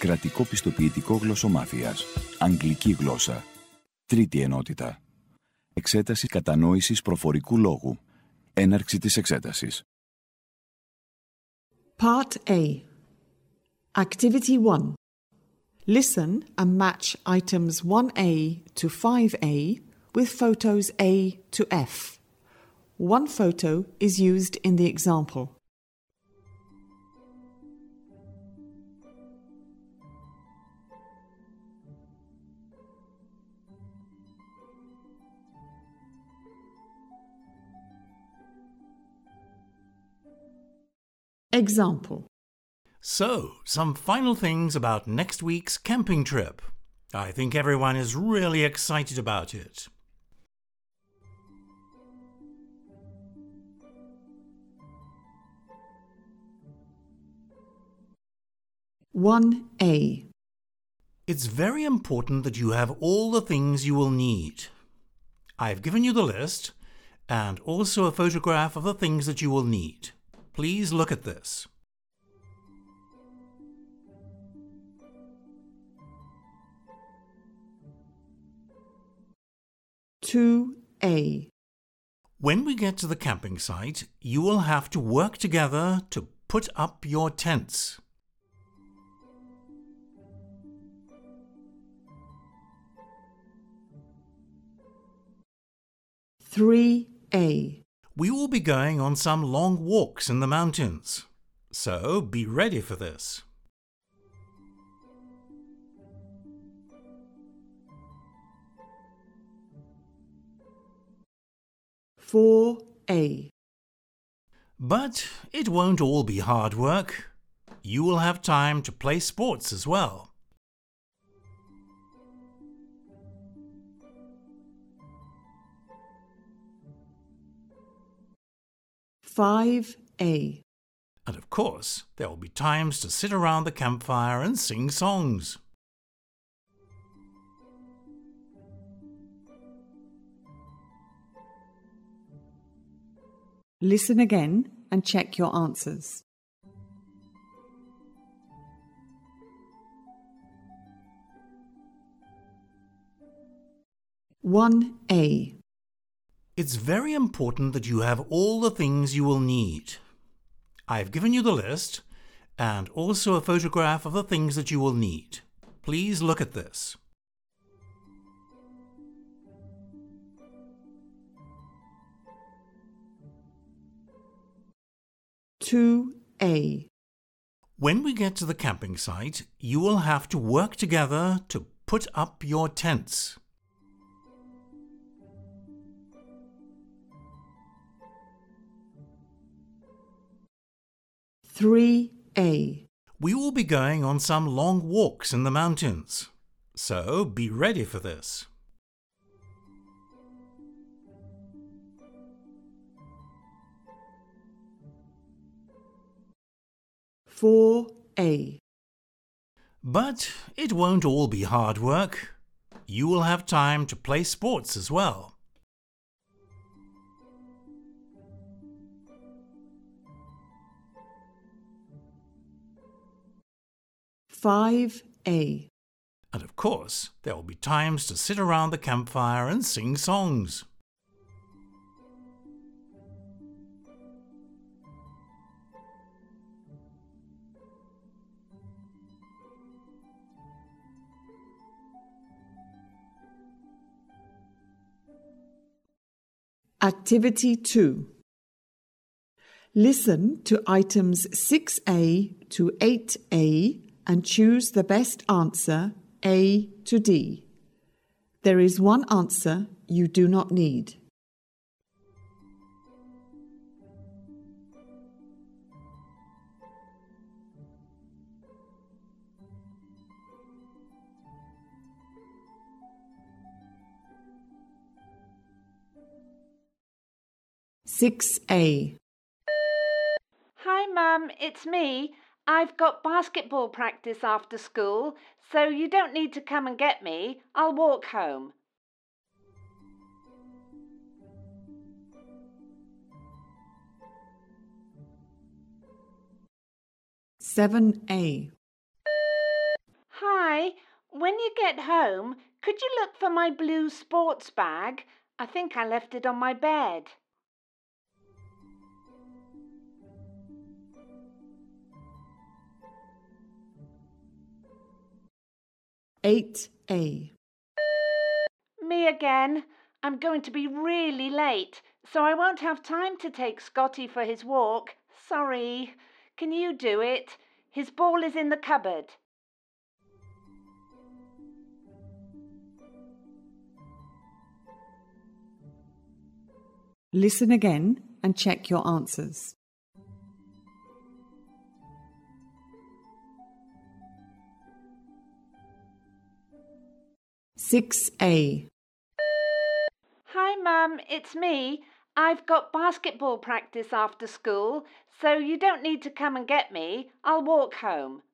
Κρατικό πιστοποιητικό γλωσσομάθειας. Αγγλική γλώσσα. Τρίτη ενότητα. Εξέταση κατανόησης προφορικού λόγου. Έναρξη της εξέτασης. Part A. Activity 1. Listen and match items 1A to 5A with photos A to F. One photo is used in the example. Example. So, some final things about next week's camping trip. I think everyone is really excited about it. One A. It's very important that you have all the things you will need. I've given you the list and also a photograph of the things that you will need. Please look at this. Two A. When we get to the camping site, you will have to work together to put up your tents. Three A. We will be going on some long walks in the mountains, so be ready for this. Four A. But it won't all be hard work. You will have time to play sports as well. Five A. And of course, there will be times to sit around the campfire and sing songs. Listen again and check your answers. One A. It's very important that you have all the things you will need. I've given you the list and also a photograph of the things that you will need. Please look at this. Two A. When we get to the camping site, you will have to work together to put up your tents. Three A. We will be going on some long walks in the mountains, so be ready for this. Four A. But it won't all be hard work. You will have time to play sports as well. Five A. And of course, there will be times to sit around the campfire and sing songs. Activity 2. Listen to items 6A to 8A and choose the best answer A to D. There is one answer you do not need. Six A. Hi, Mum, it's me. I've got basketball practice after school, so you don't need to come and get me. I'll walk home. Seven A. home, could you look for my blue sports bag? I think I left it on my bed. Eight A. Me again. I'm going to be really late, so I won't have time to take Scotty for his walk. Sorry. Can you do it? His ball is in the cupboard. Listen again and check your answers. Six A. Hi, Mum, it's me. I've got basketball practice after school, so you don't need to come and get me. I'll walk home.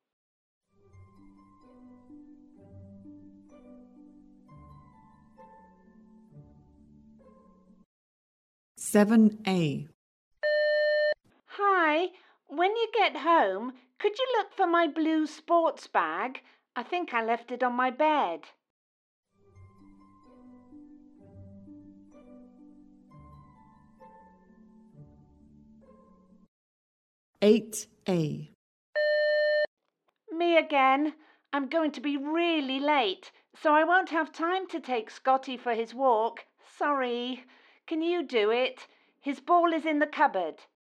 Seven A. Hi, when you get home, could you look for my blue sports bag? I think I left it on my bed. Eight A. Me again. I'm going to be really late, so I won't have time to take Scotty for his walk. Sorry. Can you do it? His ball is in the cupboard.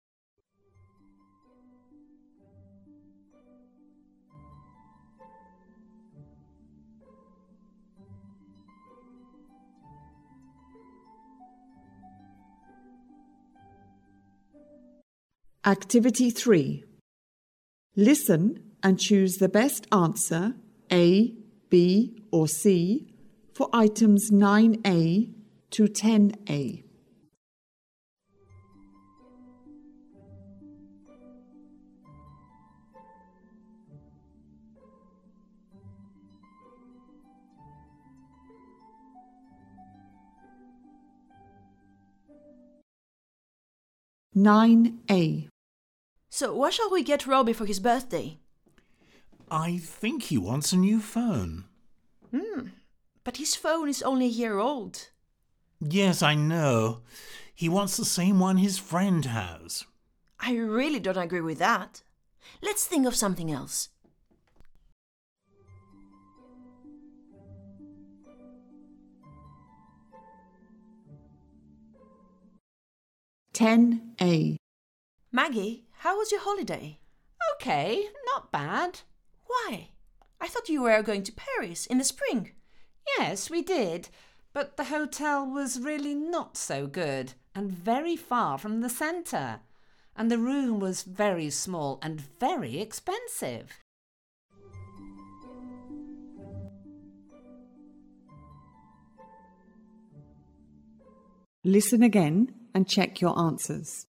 Activity 3. Listen and choose the best answer, A, B or C, for items 9A to 10A. Nine A. So what shall we get Robbie for his birthday? I think he wants a new phone. But his phone is only a year old. Yes, I know. He wants the same one his friend has. I really don't agree with that. Let's think of something else. Ten A. Maggie, how was your holiday? Okay, not bad. Why? I thought you were going to Paris in the spring. Yes, we did, but the hotel was really not so good and very far from the centre, and the room was very small and very expensive. Listen again and check your answers.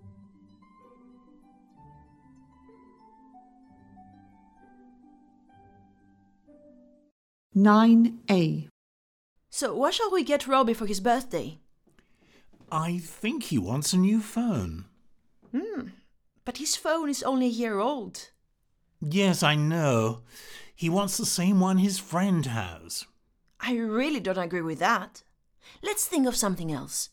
Nine A. So what shall we get Robbie for his birthday? I think he wants a new phone. But his phone is only a year old. Yes, I know. He wants the same one his friend has. I really don't agree with that. Let's think of something else.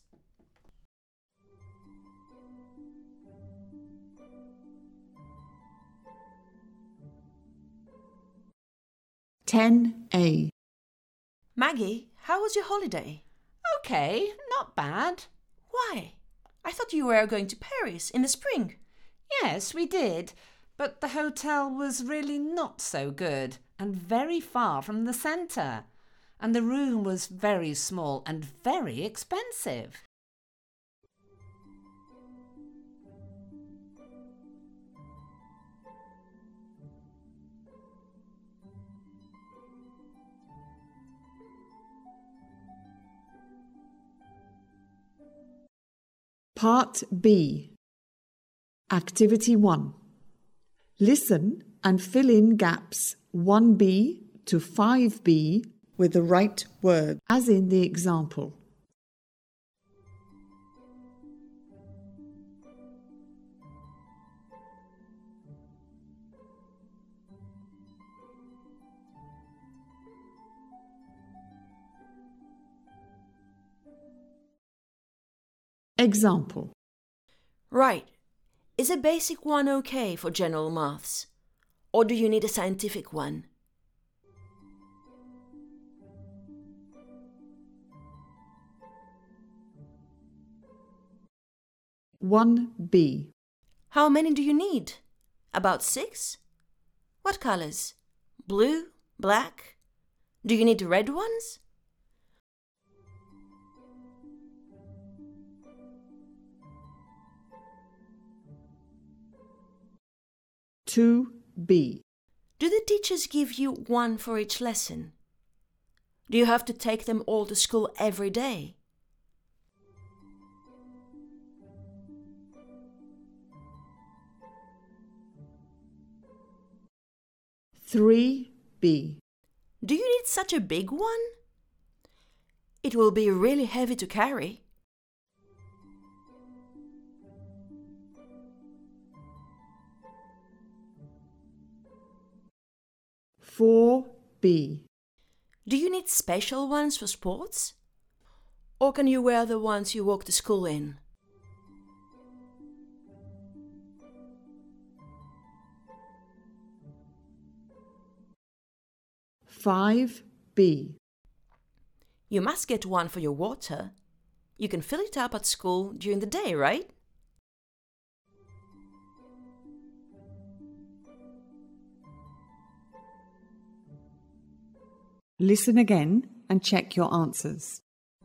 Ten A. Maggie, how was your holiday? Okay, not bad. Why? I thought you were going to Paris in the spring. Yes, we did, but the hotel was really not so good and very far from the centre, and the room was very small and very expensive. Part B. Activity 1. Listen and fill in gaps 1B to 5B with the right word, as in the example. Example. Right. Is a basic one okay for general maths? Or do you need a scientific one? One B. How many do you need? About 6? What colors? Blue? Black? Do you need red ones? Two B. Do the teachers give you one for each lesson? Do you have to take them all to school every day? Three B. Do you need such a big one? It will be really heavy to carry. Four B. Do you need special ones for sports? Or can you wear the ones you walk to school in? Five B. You must get one for your water. You can fill it up at school during the day, right? Listen again and check your answers.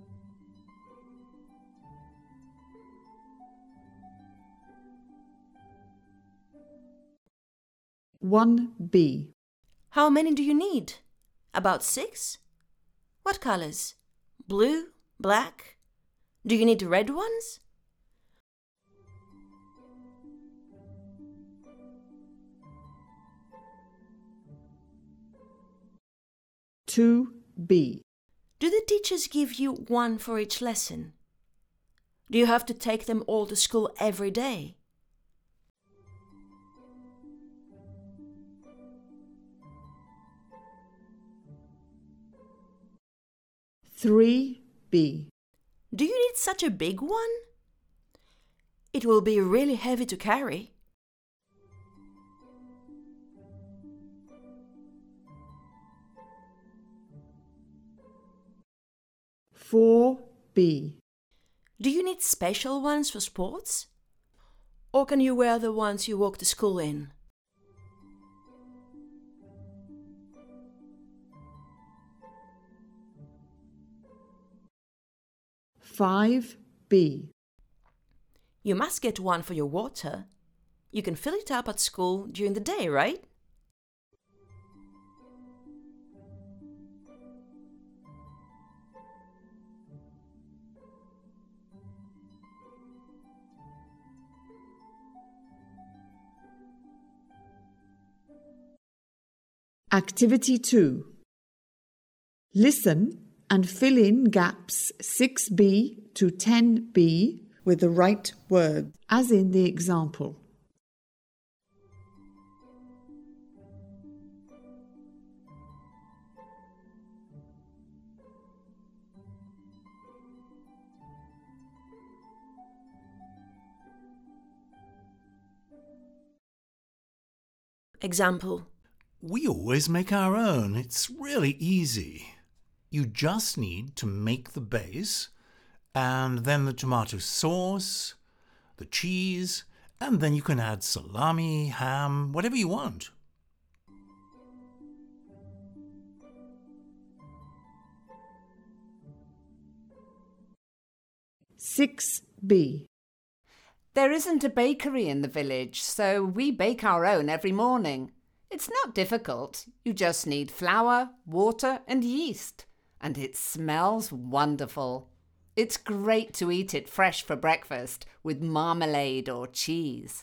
One B. How many do you need? About 6? What colors? Blue? Black? Do you need red ones? Two B. Do the teachers give you one for each lesson? Do you have to take them all to school every day? Three B. Do you need such a big one? It will be really heavy to carry. Four B. Do you need special ones for sports? Or can you wear the ones you walk to school in? Five B. You must get one for your water. You can fill it up at school during the day, right? Activity 2. Listen and fill in gaps 6B to 10B with the right word, as in the example. Example. We always make our own. It's really easy. You just need to make the base, and then the tomato sauce, the cheese, and then you can add salami, ham, whatever you want. Six B. There isn't a bakery in the village, so we bake our own every morning. It's not difficult. You just need flour, water and yeast. And it smells wonderful. It's great to eat it fresh for breakfast with marmalade or cheese.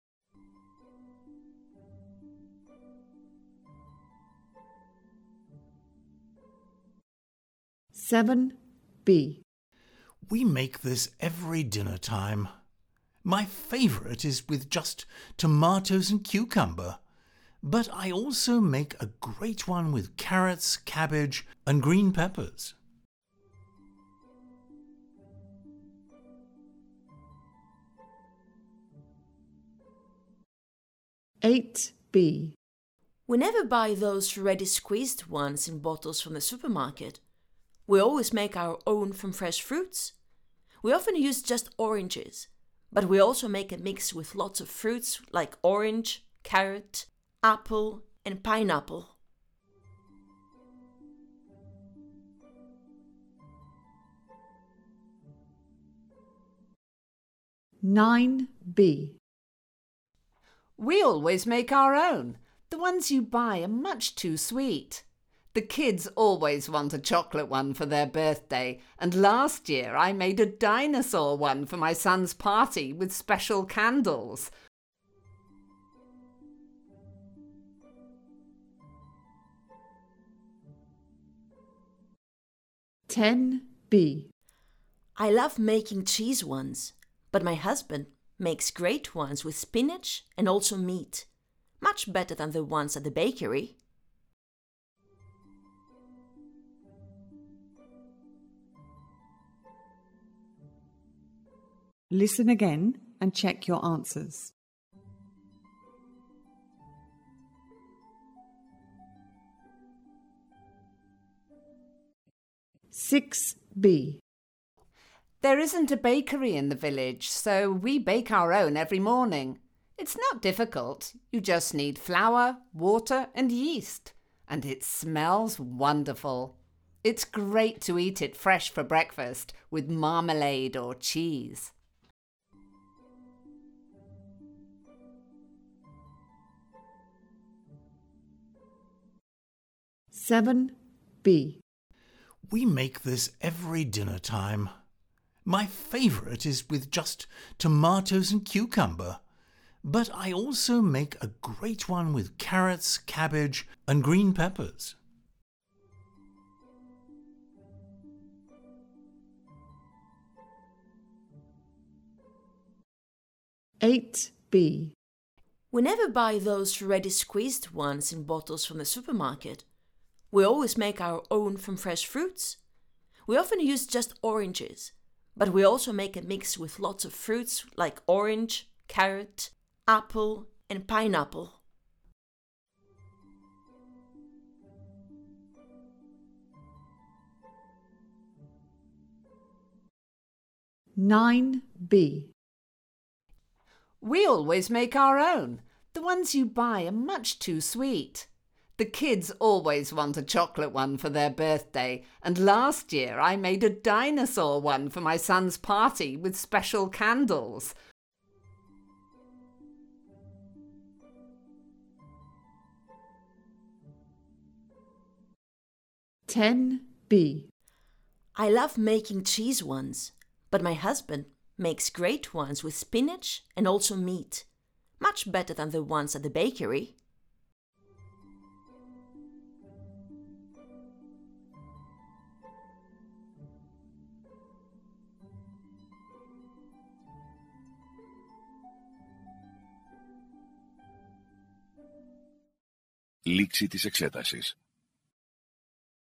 Seven B. We make this every dinner time. My favourite is with just tomatoes and cucumber. But I also make a great one with carrots, cabbage and green peppers. 8b. We never buy those ready squeezed ones in bottles from the supermarket. We always make our own from fresh fruits. We often use just oranges, but we also make a mix with lots of fruits like orange, carrot, apple, and pineapple. Nine B. We always make our own. The ones you buy are much too sweet. The kids always want a chocolate one for their birthday, and last year I made a dinosaur one for my son's party with special candles. 10b. I love making cheese ones, but my husband makes great ones with spinach and also meat. Much better than the ones at the bakery. Listen again and check your answers. Six B. There isn't a bakery in the village, so we bake our own every morning. It's not difficult. You just need flour, water and yeast. And it smells wonderful. It's great to eat it fresh for breakfast with marmalade or cheese. Seven B. We make this every dinner time. My favourite is with just tomatoes and cucumber. But I also make a great one with carrots, cabbage and green peppers. Eight B. We never buy those ready squeezed ones in bottles from the supermarket. We always make our own from fresh fruits. We often use just oranges, but we also make a mix with lots of fruits like orange, carrot, apple and pineapple. Nine B. We always make our own. The ones you buy are much too sweet. The kids always want a chocolate one for their birthday, and last year I made a dinosaur one for my son's party with special candles. Ten B. I love making cheese ones, but my husband makes great ones with spinach and also meat. Much better than the ones at the bakery. Λήξη της εξέτασης.